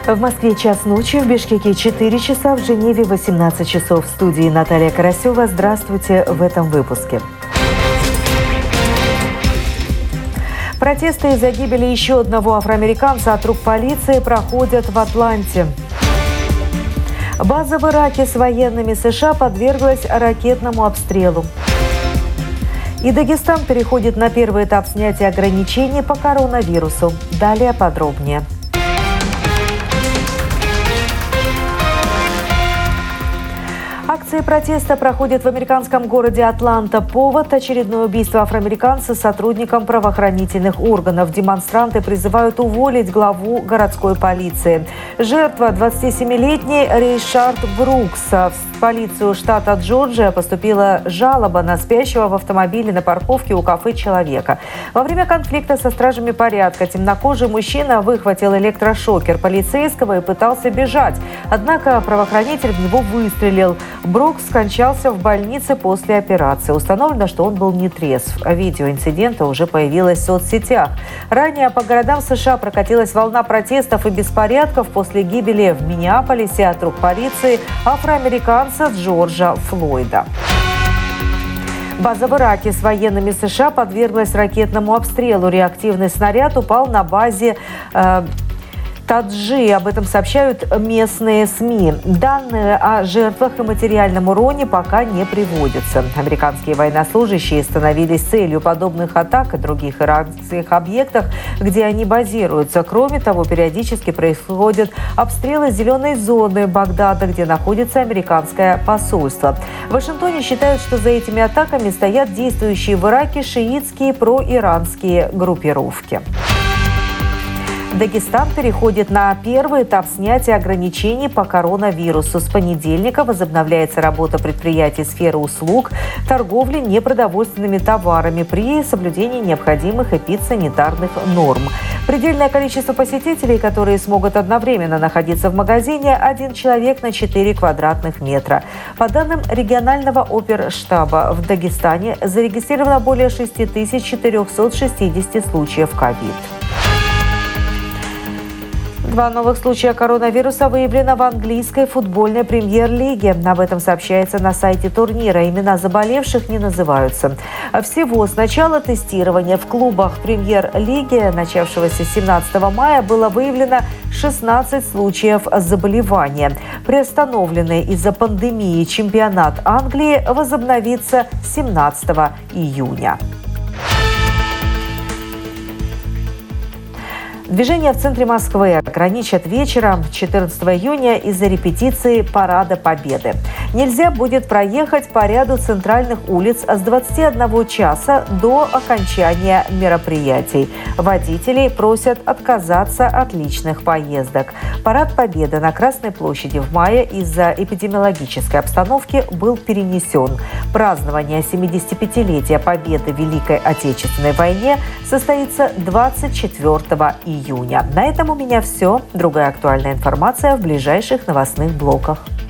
В Москве час ночи, в Бишкеке 4 часа, в Женеве 18 часов. В студии Наталья Карасева. Здравствуйте в этом выпуске. Протесты из-за гибели еще одного афроамериканца от рук полиции проходят в Атланте. База в Ираке с военными США подверглась ракетному обстрелу. И Дагестан переходит на первый этап снятия ограничений по коронавирусу. Далее подробнее. Акции протеста проходят в американском городе Атланта. Повод – очередное убийство афроамериканца сотрудником правоохранительных органов. Демонстранты призывают уволить главу городской полиции. Жертва – 27-летний Рейшард Брукс. В полицию штата Джорджия поступила жалоба на спящего в автомобиле на парковке у кафе человека. Во время конфликта со стражами порядка темнокожий мужчина выхватил электрошокер полицейского и пытался бежать. Однако правоохранитель в него выстрелил. Брукс скончался в больнице после операции. Установлено, что он был нетрезв. Видео инцидента уже появилось в соцсетях. Ранее по городам США прокатилась волна протестов и беспорядков после гибели в Миннеаполисе от рук полиции афроамериканца Джорджа Флойда. База в Ираке с военными США подверглась ракетному обстрелу. Реактивный снаряд упал на базе Таджи. Об этом сообщают местные СМИ. Данные о жертвах и материальном уроне пока не приводятся. Американские военнослужащие становились целью подобных атак и других иранских объектах, где они базируются. Кроме того, периодически происходят обстрелы зеленой зоны Багдада, где находится американское посольство. В Вашингтоне считают, что за этими атаками стоят действующие в Ираке шиитские проиранские группировки. Дагестан переходит на первый этап снятия ограничений по коронавирусу. С понедельника возобновляется работа предприятий сферы услуг, торговли непродовольственными товарами при соблюдении необходимых эпидсанитарных норм. Предельное количество посетителей, которые смогут одновременно находиться в магазине, 1 человек на 4 квадратных метра. По данным регионального оперштаба, в Дагестане зарегистрировано более 6460 случаев ковид. 2 новых случая коронавируса выявлено в английской футбольной премьер-лиге. Об этом сообщается на сайте турнира. Имена заболевших не называются. Всего с начала тестирования в клубах премьер-лиги, начавшегося 17 мая, было выявлено 16 случаев заболевания. Приостановленный из-за пандемии чемпионат Англии возобновится 17 июня. Движение в центре Москвы ограничат вечером 14 июня из-за репетиции Парада Победы. Нельзя будет проехать по ряду центральных улиц с 21 часа до окончания мероприятий. Водителей просят отказаться от личных поездок. Парад Победы на Красной площади в мае из-за эпидемиологической обстановки был перенесен. Празднование 75-летия Победы в Великой Отечественной войне состоится 24 июня. На этом у меня все. Другая актуальная информация в ближайших новостных блоках.